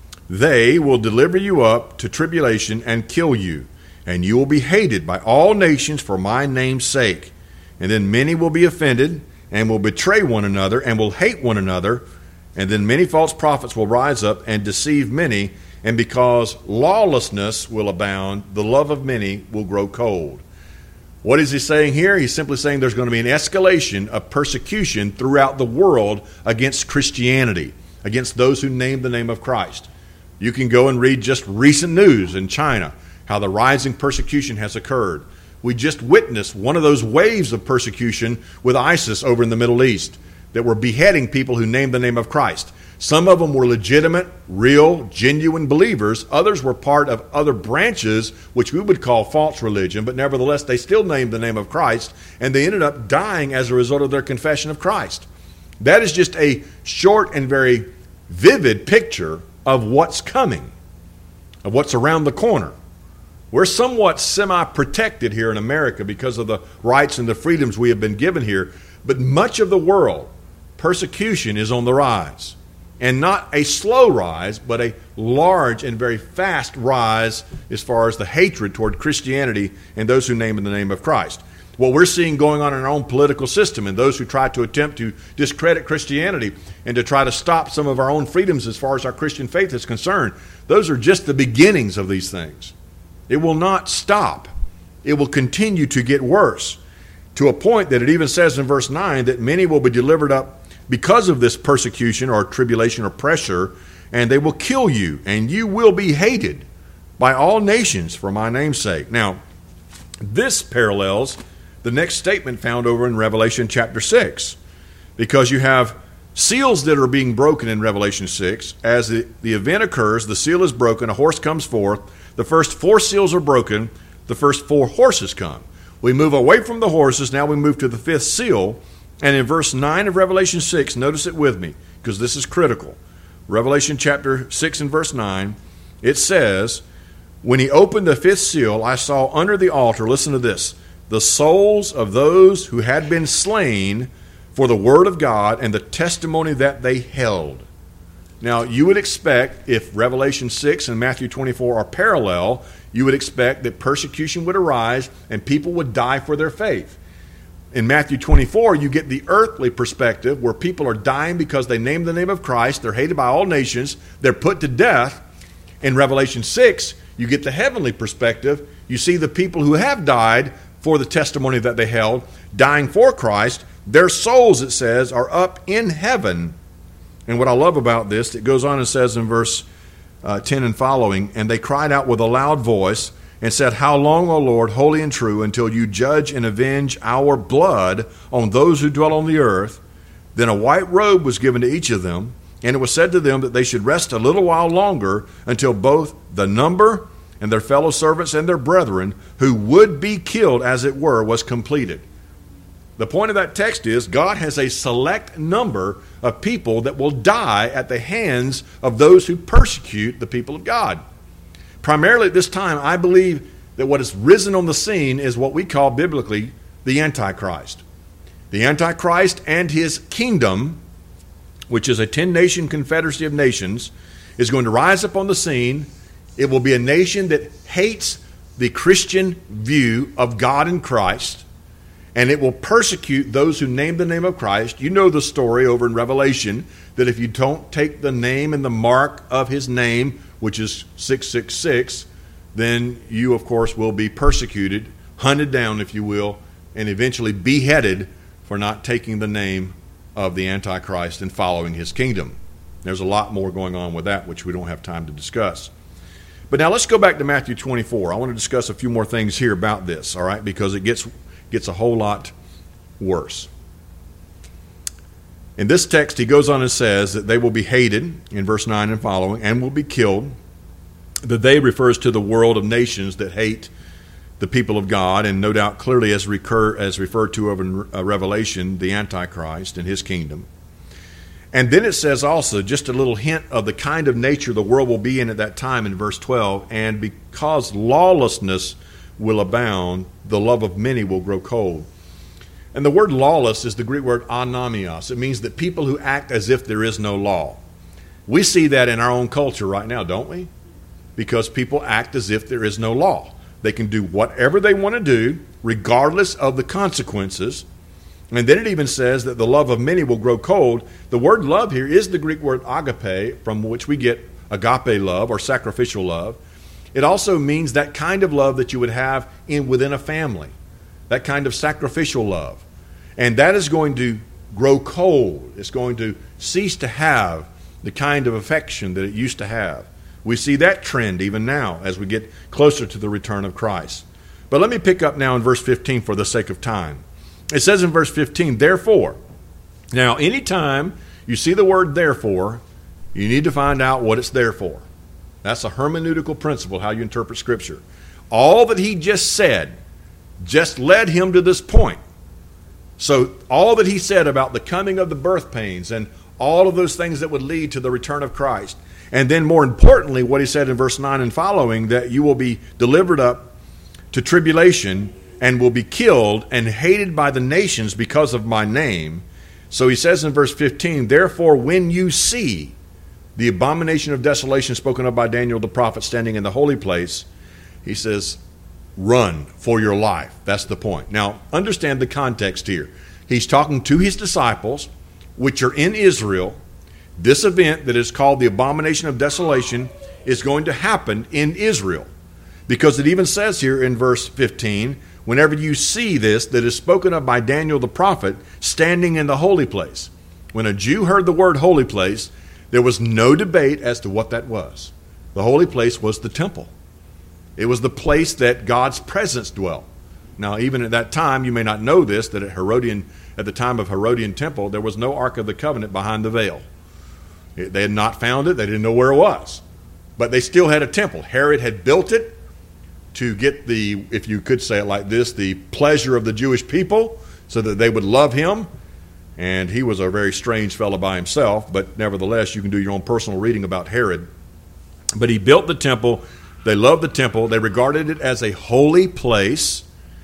Speaker 1: they will deliver you up to tribulation and kill you, and you will be hated by all nations for my name's sake. And then many will be offended and will betray one another and will hate one another. And then many false prophets will rise up and deceive many. And because lawlessness will abound, the love of many will grow cold." What is he saying here? He's simply saying there's going to be an escalation of persecution throughout the world against Christianity, against those who name the name of Christ. You can go and read just recent news in China, how the rising persecution has occurred. We just witnessed one of those waves of persecution with ISIS over in the Middle East that were beheading people who named the name of Christ. Some of them were legitimate, real, genuine believers. Others were part of other branches, which we would call false religion, but nevertheless they still named the name of Christ, and they ended up dying as a result of their confession of Christ. That is just a short and very vivid picture of what's coming, of what's around the corner. We're somewhat semi-protected here in America because of the rights and the freedoms we have been given here, but much of the world, persecution is on the rise. And not a slow rise, but a large and very fast rise as far as the hatred toward Christianity and those who name in the name of Christ. What we're seeing going on in our own political system, and those who try to attempt to discredit Christianity and to try to stop some of our own freedoms as far as our Christian faith is concerned, those are just the beginnings of these things. It will not stop. It will continue to get worse, to a point that it even says in verse nine that many will be delivered up because of this persecution or tribulation or pressure, and they will kill you, and you will be hated by all nations for my name's sake. Now, this parallels the next statement found over in Revelation chapter six, because you have seals that are being broken in Revelation six. As the, the event occurs, the seal is broken, a horse comes forth, the first four seals are broken, the first four horses come. We move away from the horses, now we move to the fifth seal, and in verse nine of Revelation six, notice it with me, because this is critical. Revelation chapter six and verse nine, it says, "When he opened the fifth seal, I saw under the altar," listen to this, the souls of those who had been slain for the word of God and the testimony that they held. Now, you would expect, if Revelation six and Matthew twenty-four are parallel, you would expect that persecution would arise and people would die for their faith. In Matthew twenty-four, you get the earthly perspective where people are dying because they name the name of Christ. They're hated by all nations. They're put to death. In Revelation six, you get the heavenly perspective. You see the people who have died for the testimony that they held, dying for Christ. Their souls, it says, are up in heaven. And what I love about this, it goes on and says in verse uh, ten and following, and they cried out with a loud voice and said, how long, O Lord, holy and true, until you judge and avenge our blood on those who dwell on the earth? Then a white robe was given to each of them, and it was said to them that they should rest a little while longer until both the number and their fellow servants and their brethren, who would be killed as it were, was completed. The point of that text is God has a select number of people that will die at the hands of those who persecute the people of God. Primarily at this time, I believe that what has risen on the scene is what we call biblically the Antichrist. The Antichrist and his kingdom, which is a ten-nation confederacy of nations, is going to rise up on the scene. It will be a nation that hates the Christian view of God and Christ, and it will persecute those who name the name of Christ. You know the story over in Revelation, that if you don't take the name and the mark of his name, which is six six six, then you, of course, will be persecuted, hunted down, if you will, and eventually beheaded for not taking the name of the Antichrist and following his kingdom. There's a lot more going on with that, which we don't have time to discuss. But now let's go back to Matthew twenty-four. I want to discuss a few more things here about this, all right, because it gets gets a whole lot worse. In this text, he goes on and says that they will be hated, in verse nine and following, and will be killed. The they refers to the world of nations that hate the people of God, and no doubt clearly as, recur, as referred to over in uh, Revelation, the Antichrist and his kingdom. And then it says also, just a little hint of the kind of nature the world will be in at that time in verse twelve, and because lawlessness will abound, the love of many will grow cold. And the word lawless is the Greek word anamios. It means that people who act as if there is no law. We see that in our own culture right now, don't we? Because people act as if there is no law. They can do whatever they want to do, regardless of the consequences. And then it even says that the love of many will grow cold. The word love here is the Greek word agape, from which we get agape love or sacrificial love. It also means that kind of love that you would have in within a family, that kind of sacrificial love. And that is going to grow cold. It's going to cease to have the kind of affection that it used to have. We see that trend even now as we get closer to the return of Christ. But let me pick up now in verse fifteen for the sake of time. It says in verse fifteen, therefore. Now, anytime you see the word therefore, you need to find out what it's there for. That's a hermeneutical principle, how you interpret Scripture. All that he just said just led him to this point. So all that he said about the coming of the birth pains and all of those things that would lead to the return of Christ, and then more importantly, what he said in verse nine and following, that you will be delivered up to tribulation and will be killed and hated by the nations because of my name. So he says in verse fifteen, therefore when you see the abomination of desolation spoken of by Daniel the prophet standing in the holy place, he says, run for your life. That's the point. Now, understand the context here. He's talking to his disciples, which are in Israel. This event that is called the abomination of desolation is going to happen in Israel, because it even says here in verse fifteen, whenever you see this that is spoken of by Daniel the prophet standing in the holy place. When a Jew heard the word holy place, there was no debate as to what that was. The holy place was the temple. It was the place that God's presence dwelt. Now, even at that time, you may not know this, that at Herodian, at the time of Herodian temple, there was no Ark of the Covenant behind the veil. They had not found it. They didn't know where it was. But they still had a temple. Herod had built it to get the, if you could say it like this, the pleasure of the Jewish people so that they would love him. And he was a very strange fellow by himself, but nevertheless, you can do your own personal reading about Herod. But he built the temple. They loved the temple. They regarded it as a holy place.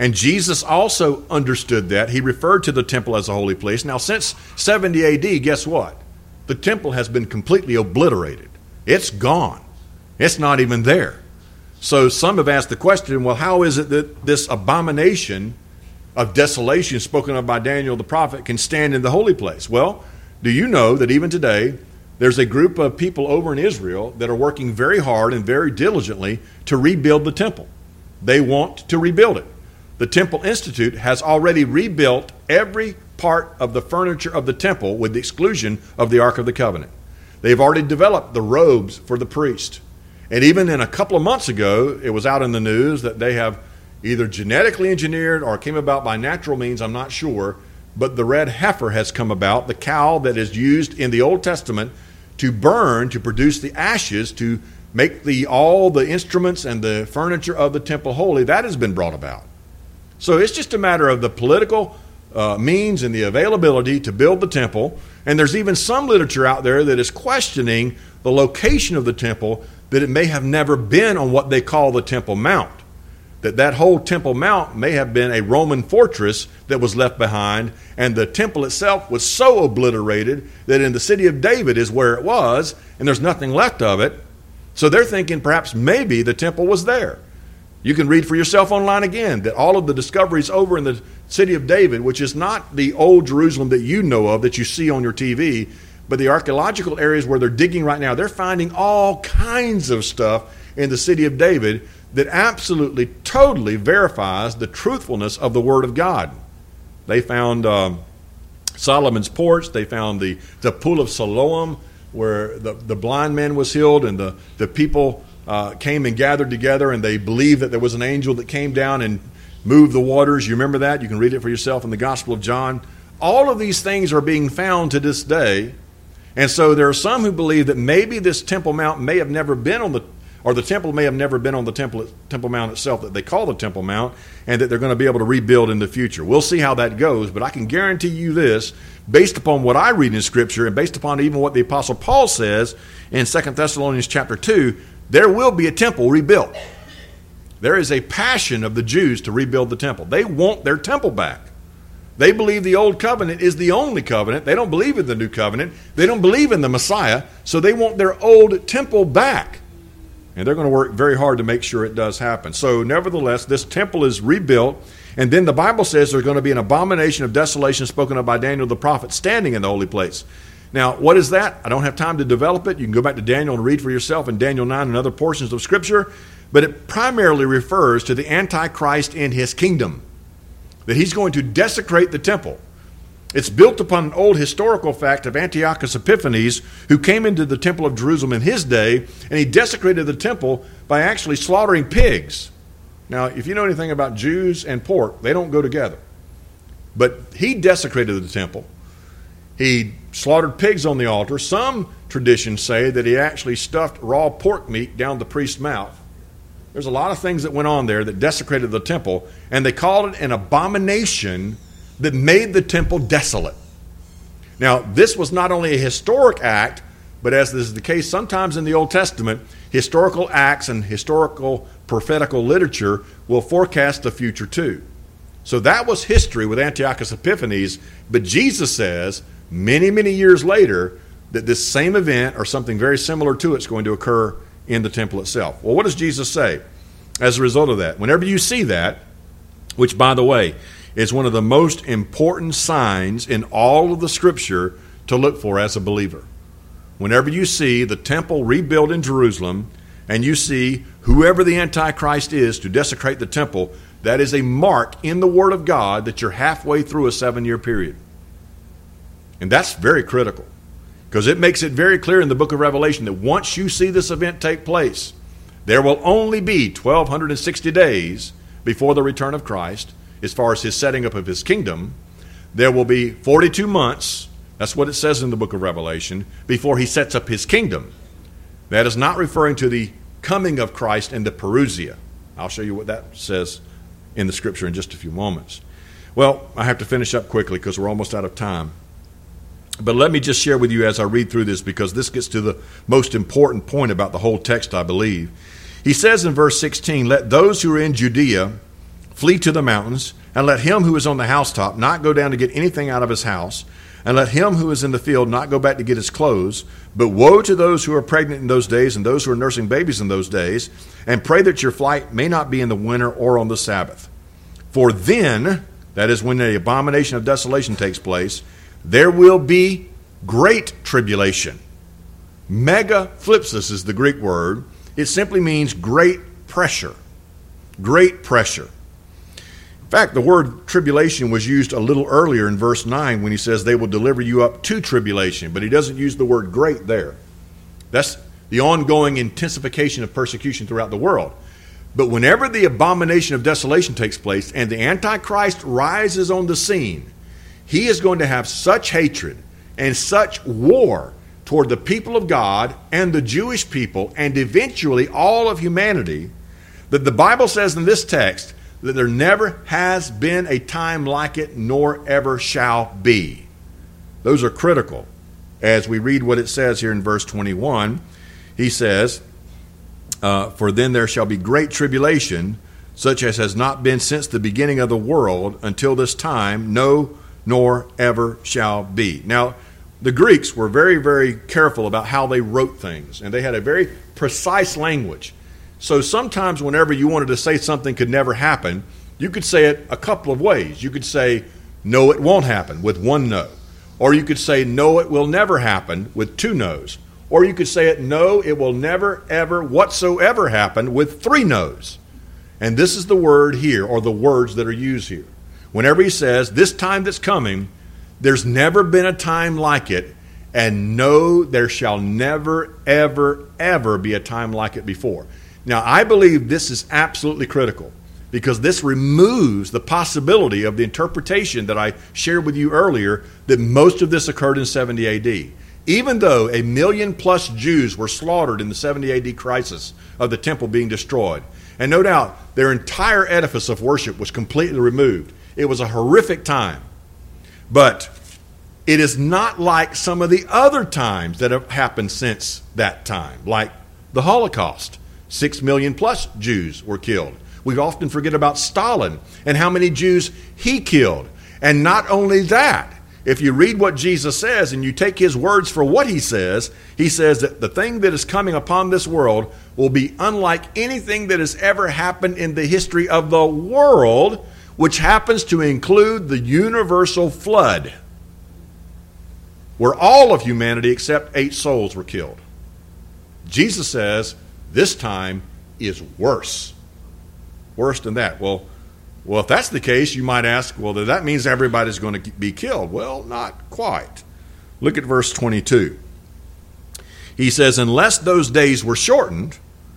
Speaker 1: And Jesus also understood that. He referred to the temple as a holy place. Now, since seventy A D, guess what? The temple has been completely obliterated. It's gone. It's not even there. So some have asked the question, well, how is it that this abomination of desolation spoken of by Daniel the prophet can stand in the holy place? Well, do you know that even today, there's a group of people over in Israel that are working very hard and very diligently to rebuild the temple. They want to rebuild it. The Temple Institute has already rebuilt every part of the furniture of the temple with the exclusion of the Ark of the Covenant. They've already developed the robes for the priest. And even in a couple of months ago, it was out in the news that they have either genetically engineered or came about by natural means, I'm not sure, but the red heifer has come about, the cow that is used in the Old Testament to burn, to produce the ashes, to make the all the instruments and the furniture of the temple holy. That has been brought about. So it's just a matter of the political uh, means and the availability to build the temple. And there's even some literature out there that is questioning the location of the temple, that it may have never been on what they call the Temple Mount. That that whole Temple Mount may have been a Roman fortress that was left behind, and the temple itself was so obliterated that in the city of David is where it was, and there's nothing left of it. So they're thinking perhaps maybe the temple was there. You can read for yourself online again that all of the discoveries over in the city of David, which is not the old Jerusalem that you know of, that you see on your T V, but the archaeological areas where they're digging right now, they're finding all kinds of stuff in the city of David that absolutely, totally verifies the truthfulness of the Word of God. They found um, Solomon's porch. They found the, the pool of Siloam, where the, the blind man was healed, and the, the people uh, came and gathered together, and they believed that there was an angel that came down and moved the waters. You remember that? You can read it for yourself in the Gospel of John. All of these things are being found to this day. And so there are some who believe that maybe this Temple Mount may have never been on the, or the temple may have never been on the temple, Temple Mount itself that they call the Temple Mount, and that they're going to be able to rebuild in the future. We'll see how that goes, but I can guarantee you this, based upon what I read in Scripture and based upon even what the Apostle Paul says in Second Thessalonians chapter two, there will be a temple rebuilt. There is a passion of the Jews to rebuild the temple. They want their temple back. They believe the old covenant is the only covenant. They don't believe in the new covenant. They don't believe in the Messiah, so they want their old temple back. And they're going to work very hard to make sure it does happen. So nevertheless, this temple is rebuilt, and then the Bible says there's going to be an abomination of desolation spoken of by Daniel the prophet standing in the holy place. Now, what is that? I don't have time to develop it. You can go back to Daniel and read for yourself in Daniel nine and other portions of Scripture, but it primarily refers to the Antichrist in his kingdom, that he's going to desecrate the temple. It's built upon an old historical fact of Antiochus Epiphanes, who came into the temple of Jerusalem in his day, and he desecrated the temple by actually slaughtering pigs. Now, if you know anything about Jews and pork, they don't go together. But he desecrated the temple. He slaughtered pigs on the altar. Some traditions say that he actually stuffed raw pork meat down the priest's mouth. There's a lot of things that went on there that desecrated the temple, and they called it an abomination that made the temple desolate. Now, this was not only a historic act, but as is the case sometimes in the Old Testament, historical acts and historical prophetical literature will forecast the future too. So that was history with Antiochus Epiphanes, but Jesus says many, many years later that this same event or something very similar to it is going to occur in the temple itself. Well, what does Jesus say as a result of that? Whenever you see that, which, by the way, is one of the most important signs in all of the Scripture to look for as a believer. Whenever you see the temple rebuilt in Jerusalem and you see whoever the Antichrist is to desecrate the temple, that is a mark in the Word of God that you're halfway through a seven-year period. And that's very critical, because it makes it very clear in the book of Revelation that once you see this event take place, there will only be twelve sixty days before the return of Christ, as far as his setting up of his kingdom. There will be forty-two months, that's what it says in the book of Revelation, before he sets up his kingdom. That is not referring to the coming of Christ in the Parousia. I'll show you what that says in the Scripture in just a few moments. Well, I have to finish up quickly because we're almost out of time. But let me just share with you as I read through this, because this gets to the most important point about the whole text, I believe. He says in verse sixteen, "Let those who are in Judea flee to the mountains, and let him who is on the housetop not go down to get anything out of his house, and let him who is in the field not go back to get his clothes. But woe to those who are pregnant in those days and those who are nursing babies in those days, and pray that your flight may not be in the winter or on the Sabbath. For then, that is when the abomination of desolation takes place, there will be great tribulation. Megaphlipsis is the Greek word. It simply means great pressure. Great pressure. In fact, the word tribulation was used a little earlier in verse nine when he says they will deliver you up to tribulation, but he doesn't use the word great there. That's the ongoing intensification of persecution throughout the world. But whenever the abomination of desolation takes place and the Antichrist rises on the scene, he is going to have such hatred and such war toward the people of God and the Jewish people and eventually all of humanity that the Bible says in this text that there never has been a time like it, nor ever shall be. Those are critical. As we read what it says here in verse twenty-one, he says, uh, For then there shall be great tribulation, such as has not been since the beginning of the world until this time, no, nor ever shall be. Now, the Greeks were very, very careful about how they wrote things, and they had a very precise language. So sometimes whenever you wanted to say something could never happen, you could say it a couple of ways. You could say, no, it won't happen, with one no. Or you could say, no, it will never happen, with two no's. Or you could say it, no, it will never, ever, whatsoever happen, with three no's. And this is the word here, or the words that are used here. Whenever he says, this time that's coming, there's never been a time like it, and no, there shall never, ever, ever be a time like it before. Now, I believe this is absolutely critical because this removes the possibility of the interpretation that I shared with you earlier that most of this occurred in seventy A D. Even though a million plus Jews were slaughtered in the seventy A D crisis of the temple being destroyed, and no doubt their entire edifice of worship was completely removed. It was a horrific time. But it is not like some of the other times that have happened since that time, like the Holocaust. Six million plus Jews were killed. We often forget about Stalin and how many Jews he killed. And not only that, if you read what Jesus says and you take his words for what he says, he says that the thing that is coming upon this world will be unlike anything that has ever happened in the history of the world, which happens to include the universal flood, where all of humanity except eight souls were killed. Jesus says this time is worse. Worse than that. Well, well, if that's the case, you might ask, well, that means everybody's going to be killed. Well, not quite. Look at verse twenty-two. He says, unless those days were shortened,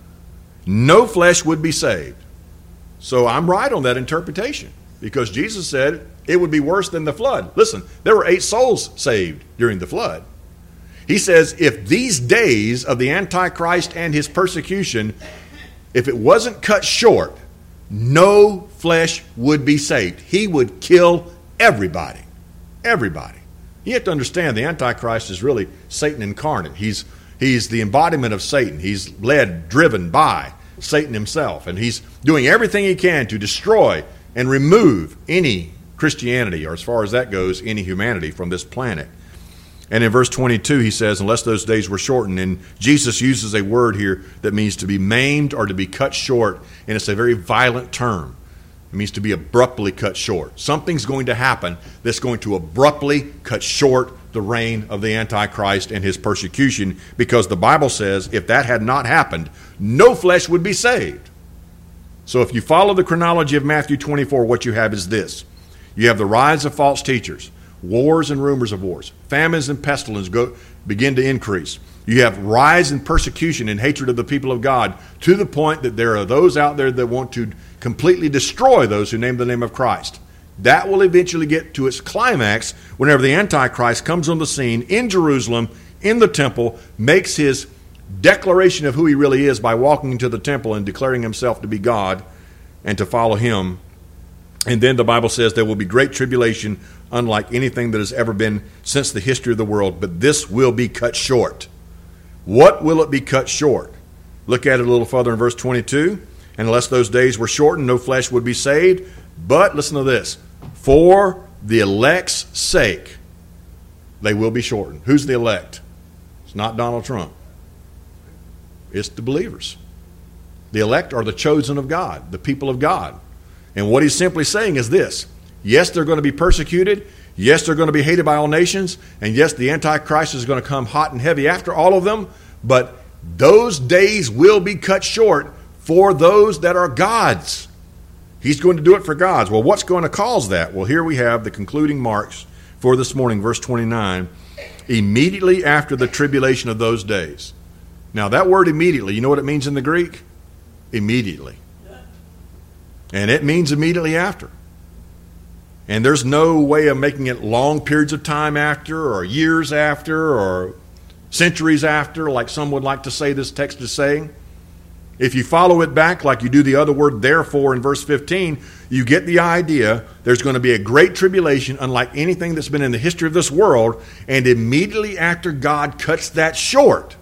Speaker 1: no flesh would be saved. So I'm right on that interpretation because Jesus said it would be worse than the flood. Listen, there were eight souls saved during the flood. He says if these days of the Antichrist and his persecution, if it wasn't cut short, no flesh would be saved. He would kill everybody. Everybody. You have to understand the Antichrist is really Satan incarnate. He's, he's the embodiment of Satan. He's led, driven by Satan himself. And he's doing everything he can to destroy and remove any Christianity, or as far as that goes, any humanity from this planet. And in verse twenty-two, he says, unless those days were shortened. And Jesus uses a word here that means to be maimed or to be cut short. And it's a very violent term. It means to be abruptly cut short. Something's going to happen that's going to abruptly cut short the reign of the Antichrist and his persecution, because the Bible says if that had not happened, no flesh would be saved. So if you follow the chronology of Matthew twenty-four, what you have is this. You have the rise of false teachers. Wars and rumors of wars. Famines and pestilence go, begin to increase. You have rise in persecution and hatred of the people of God to the point that there are those out there that want to completely destroy those who name the name of Christ. That will eventually get to its climax whenever the Antichrist comes on the scene in Jerusalem, in the temple, makes his declaration of who he really is by walking into the temple and declaring himself to be God and to follow him. And then the Bible says there will be great tribulation, unlike anything that has ever been since the history of the world. But this will be cut short. What will it be cut short? Look at it a little further in verse twenty-two. And unless those days were shortened, no flesh would be saved. But, listen to this, for the elect's sake, they will be shortened. Who's the elect? It's not Donald Trump. It's the believers. The elect are the chosen of God, the people of God. And what he's simply saying is this. Yes, they're going to be persecuted. Yes, they're going to be hated by all nations. And yes, the Antichrist is going to come hot and heavy after all of them. But those days will be cut short for those that are God's. He's going to do it for God's. Well, what's going to cause that? Well, here we have the concluding marks for this morning, verse twenty-nine. Immediately after the tribulation of those days. Now, that word immediately, you know what it means in the Greek? Immediately. And it means immediately after. And there's no way of making it long periods of time after, or years after, or centuries after, like some would like to say this text is saying. If you follow it back like you do the other word therefore in verse fifteen, you get the idea there's going to be a great tribulation unlike anything that's been in the history of this world, and immediately after God cuts that short,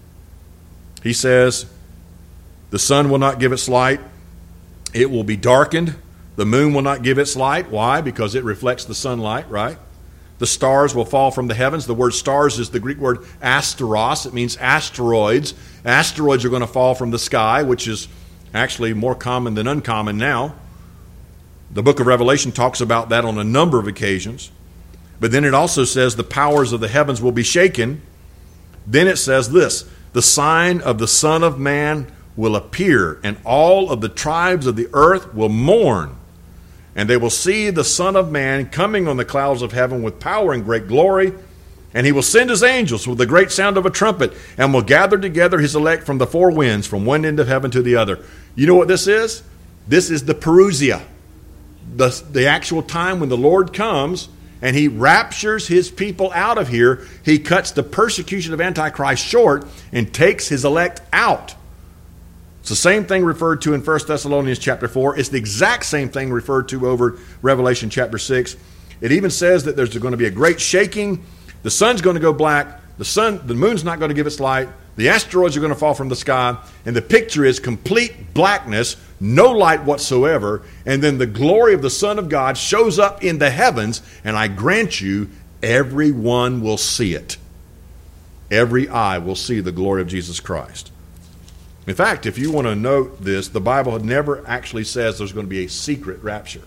Speaker 1: he says, the sun will not give its light, it will be darkened, the moon will not give its light. Why? Because it reflects the sunlight, right? The stars will fall from the heavens. The word stars is the Greek word asteros. It means asteroids. Asteroids are going to fall from the sky, which is actually more common than uncommon now. The book of Revelation talks about that on a number of occasions. But then it also says the powers of the heavens will be shaken. Then it says this, the sign of the Son of Man will appear, and all of the tribes of the earth will mourn. And they will see the Son of Man coming on the clouds of heaven with power and great glory. And he will send his angels with the great sound of a trumpet, and will gather together his elect from the four winds, from one end of heaven to the other. You know what this is? This is the parousia, the, the actual time when the Lord comes and he raptures his people out of here. He cuts the persecution of Antichrist short and takes his elect out. It's the same thing referred to in First Thessalonians chapter four. It's the exact same thing referred to over Revelation chapter six. It even says that there's going to be a great shaking. The sun's going to go black. The sun, the moon's not going to give its light. The asteroids are going to fall from the sky. And the picture is complete blackness, no light whatsoever. And then the glory of the Son of God shows up in the heavens. And I grant you, everyone will see it. Every eye will see the glory of Jesus Christ. In fact, if you want to note this, the Bible never actually says there's going to be a secret rapture.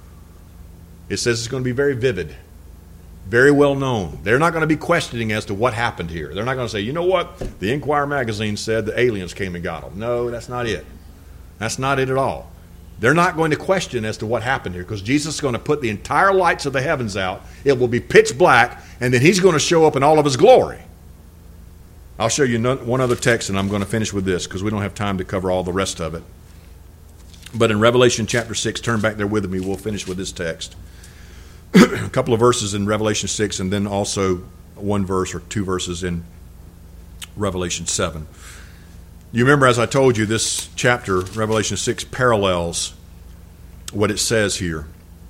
Speaker 1: It says it's going to be very vivid, very well known. They're not going to be questioning as to what happened here. They're not going to say, you know what, the Enquirer magazine said the aliens came and got them. No, that's not it. That's not it at all. They're not going to question as to what happened here, because Jesus is going to put the entire lights of the heavens out. It will be pitch black, and then he's going to show up in all of his glory. I'll show you one other text, and I'm going to finish with this because we don't have time to cover all the rest of it. But in Revelation chapter six, turn back there with me. We'll finish with this text. A couple of verses in Revelation six, and then also one verse or two verses in Revelation seven. You remember, as I told you, this chapter, Revelation six, parallels what it says here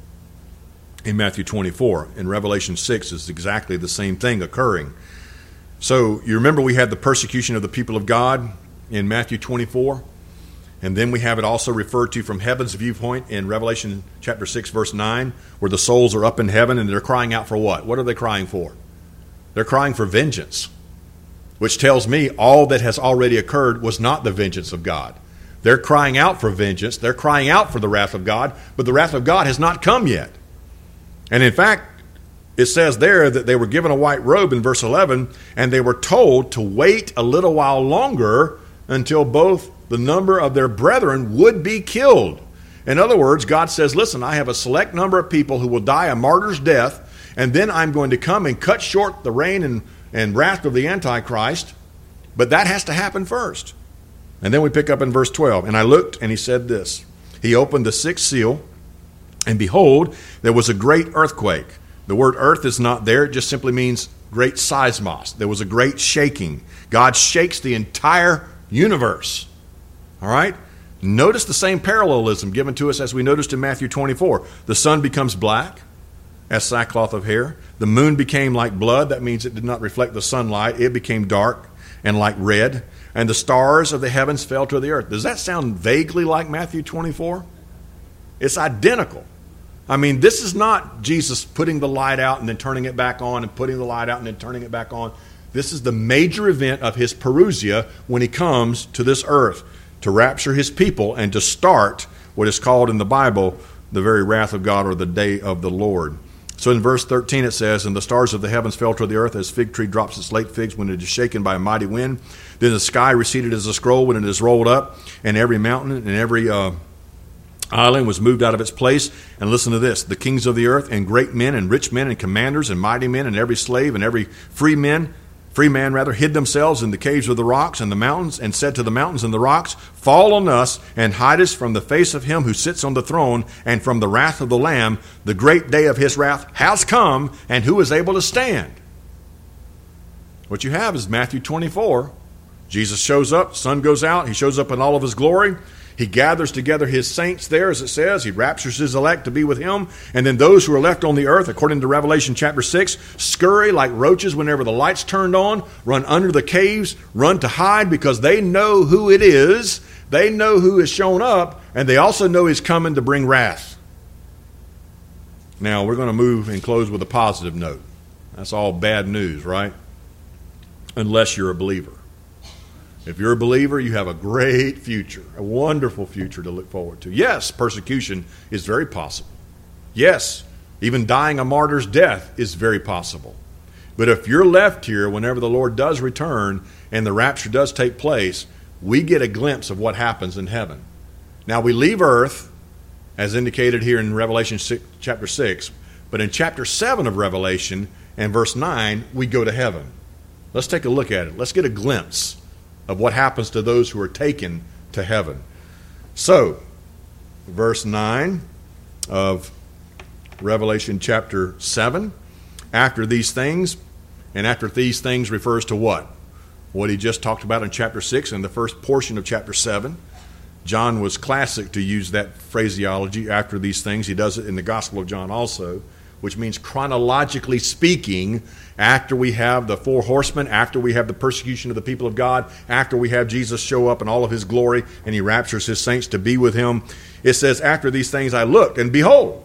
Speaker 1: in Matthew twenty-four. In Revelation six is exactly the same thing occurring. So you remember we had the persecution of the people of God in Matthew twenty-four, and then we have it also referred to from heaven's viewpoint in Revelation chapter six, verse nine, where the souls are up in heaven and they're crying out for what? What are they crying for? They're crying for vengeance, which tells me all that has already occurred was not the vengeance of God. They're crying out for vengeance. They're crying out for the wrath of God, but the wrath of God has not come yet. And in fact, it says there that they were given a white robe in verse eleven, and they were told to wait a little while longer until both the number of their brethren would be killed. In other words, God says, listen, I have a select number of people who will die a martyr's death, and then I'm going to come and cut short the reign and, and wrath of the Antichrist. But that has to happen first. And then we pick up in verse twelve. And I looked, and he said this. He opened the sixth seal, and behold, there was a great earthquake. The word earth is not there. It just simply means great seismos. There was a great shaking. God shakes the entire universe. All right? Notice the same parallelism given to us as we noticed in Matthew twenty-four. The sun becomes black as sackcloth of hair. The moon became like blood. That means it did not reflect the sunlight. It became dark and like red. and the stars of the heavens fell to the earth. Does that sound vaguely like Matthew twenty-four? It's identical. I mean, this is not Jesus putting the light out and then turning it back on and putting the light out and then turning it back on. This is the major event of his parousia when he comes to this earth to rapture his people and to start what is called in the Bible the very wrath of God, or the day of the Lord. So in verse thirteen it says, and the stars of the heavens fell to the earth as fig tree drops its late figs when it is shaken by a mighty wind. Then the sky receded as a scroll when it is rolled up, and every mountain and every uh, island was moved out of its place. And listen to this, the kings of the earth and great men and rich men and commanders and mighty men and every slave and every free men, free man rather, hid themselves in the caves of the rocks and the mountains, and said to the mountains and the rocks, fall on us and hide us from the face of him who sits on the throne and from the wrath of the Lamb. The great day of his wrath has come, and who is able to stand? What you have is Matthew twenty-four. Jesus shows up, sun goes out, he shows up in all of his glory. He gathers together his saints there, as it says. He raptures his elect to be with him. And then those who are left on the earth, according to Revelation chapter six, scurry like roaches whenever the light's turned on, run under the caves, run to hide, because they know who it is. They know who has shown up, and they also know he's coming to bring wrath. Now, we're going to move and close with a positive note. That's all bad news, right? Unless you're a believer. If you're a believer, you have a great future, a wonderful future to look forward to. Yes, persecution is very possible. Yes, even dying a martyr's death is very possible. But if you're left here whenever the Lord does return and the rapture does take place, we get a glimpse of what happens in heaven. Now, we leave earth, as indicated here in Revelation six, chapter six, but in chapter seven of Revelation and verse nine, we go to heaven. Let's take a look at it. Let's get a glimpse of what happens to those who are taken to heaven. So, verse nine of Revelation chapter seven, after these things, and after these things refers to what? What he just talked about in chapter six and the first portion of chapter seven. John was classic to use that phraseology, after these things. He does it in the Gospel of John also, which means chronologically speaking, after we have the four horsemen, after we have the persecution of the people of God, after we have Jesus show up in all of his glory and he raptures his saints to be with him, it says, after these things I looked, and behold,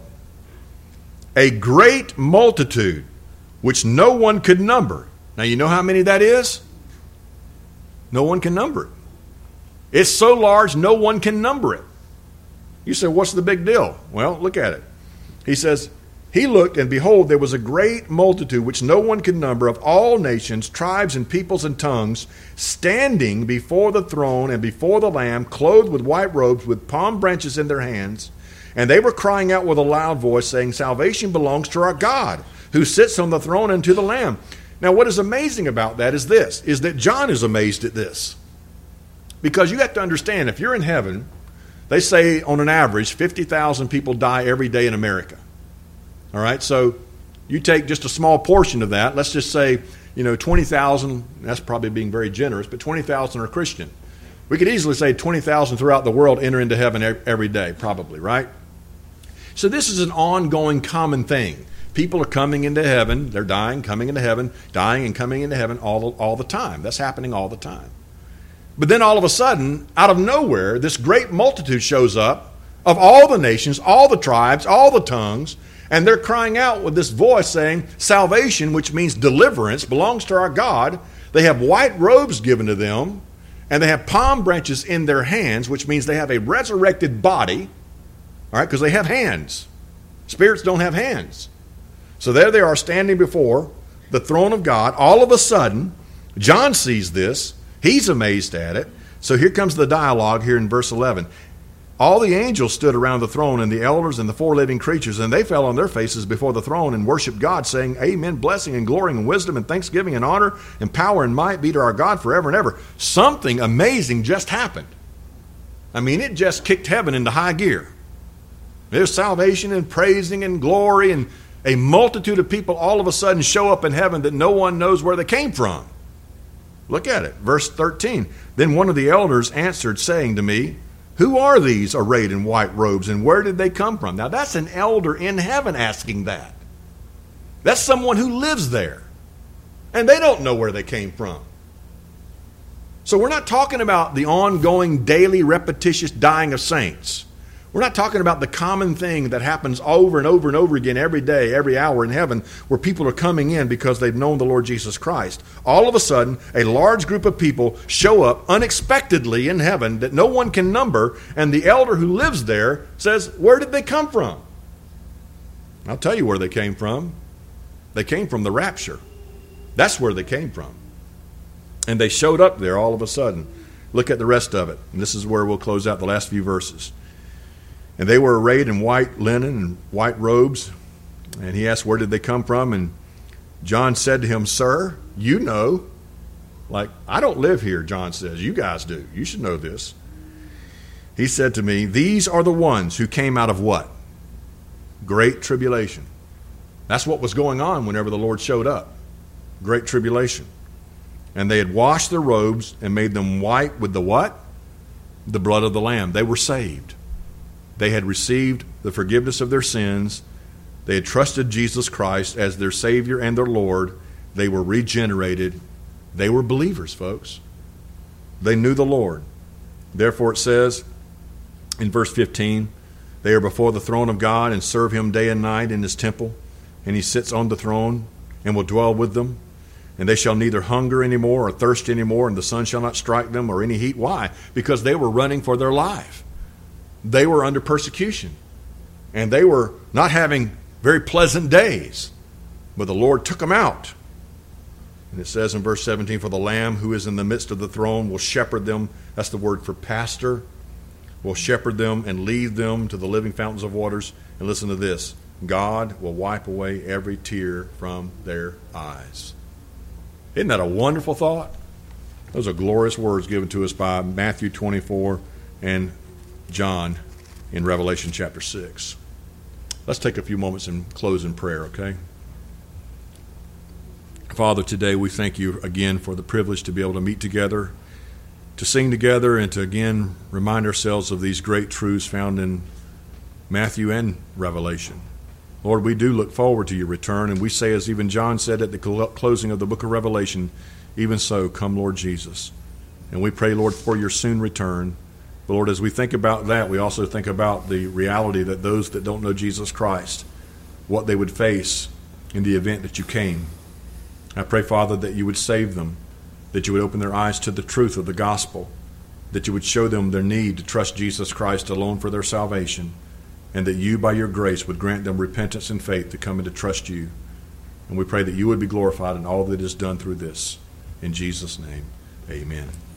Speaker 1: a great multitude, which no one could number. Now, you know how many that is? No one can number it. It's so large, no one can number it. You say, what's the big deal? Well, look at it. He says, he looked, and behold, there was a great multitude, which no one could number, of all nations, tribes, and peoples, and tongues, standing before the throne and before the Lamb, clothed with white robes, with palm branches in their hands. And they were crying out with a loud voice, saying, salvation belongs to our God, who sits on the throne, and to the Lamb. Now, what is amazing about that is this, is that John is amazed at this. Because you have to understand, if you're in heaven, they say on an average, fifty thousand people die every day in America. All right, so you take just a small portion of that. Let's just say, you know, twenty thousand, that's probably being very generous, but twenty thousand are Christian. We could easily say twenty thousand throughout the world enter into heaven every day, probably, right? So this is an ongoing common thing. People are coming into heaven, they're dying, coming into heaven, dying and coming into heaven all, all the time. That's happening all the time. But then all of a sudden, out of nowhere, this great multitude shows up of all the nations, all the tribes, all the tongues, and they're crying out with this voice saying, salvation, which means deliverance, belongs to our God. They have white robes given to them, and they have palm branches in their hands, which means they have a resurrected body, all right, because they have hands. Spirits don't have hands. So there they are standing before the throne of God. All of a sudden, John sees this. He's amazed at it. So here comes the dialogue here in verse eleven. All the angels stood around the throne, and the elders and the four living creatures, and they fell on their faces before the throne and worshiped God, saying, amen, blessing and glory and wisdom and thanksgiving and honor and power and might be to our God forever and ever. Something amazing just happened. I mean, it just kicked heaven into high gear. There's salvation and praising and glory, and a multitude of people all of a sudden show up in heaven that no one knows where they came from. Look at it, verse thirteen. Then one of the elders answered, saying to me, who are these arrayed in white robes, and where did they come from? Now, that's an elder in heaven asking that. That's someone who lives there, and they don't know where they came from. So we're not talking about the ongoing, daily, repetitious dying of saints. We're not talking about the common thing that happens over and over and over again every day, every hour in heaven, where people are coming in because they've known the Lord Jesus Christ. All of a sudden, a large group of people show up unexpectedly in heaven that no one can number, and the elder who lives there says, where did they come from? I'll tell you where they came from. They came from the rapture. That's where they came from. And they showed up there all of a sudden. Look at the rest of it. And this is where we'll close out the last few verses. And they were arrayed in white linen and white robes. And he asked, where did they come from? And John said to him, sir, you know. Like, I don't live here, John says. You guys do. You should know this. He said to me, these are the ones who came out of what? Great tribulation. That's what was going on whenever the Lord showed up. Great tribulation. And they had washed their robes and made them white with the what? The blood of the Lamb. They were saved. They had received the forgiveness of their sins. They had trusted Jesus Christ as their Savior and their Lord. They were regenerated. They were believers, folks. They knew the Lord. Therefore it says in verse fifteen, they are before the throne of God and serve him day and night in his temple. And he sits on the throne and will dwell with them. And they shall neither hunger anymore or thirst anymore, and the sun shall not strike them or any heat. Why? Because they were running for their life. They were under persecution. And they were not having very pleasant days. But the Lord took them out. And it says in verse seventeen, for the Lamb who is in the midst of the throne will shepherd them. That's the word for pastor. Will shepherd them and lead them to the living fountains of waters. And listen to this. God will wipe away every tear from their eyes. Isn't that a wonderful thought? Those are glorious words given to us by Matthew twenty-four and John in Revelation chapter six. Let's take a few moments and close in prayer, okay? Father, today we thank you again for the privilege to be able to meet together, to sing together, and to again remind ourselves of these great truths found in Matthew and Revelation. Lord, we do look forward to your return, and we say, as even John said at the closing of the book of Revelation, even so, come, Lord Jesus. And we pray, Lord, for your soon return. But Lord, as we think about that, we also think about the reality that those that don't know Jesus Christ, what they would face in the event that you came. I pray, Father, that you would save them, that you would open their eyes to the truth of the gospel, that you would show them their need to trust Jesus Christ alone for their salvation, and that you, by your grace, would grant them repentance and faith to come and to trust you. And we pray that you would be glorified in all that is done through this. In Jesus' name, amen.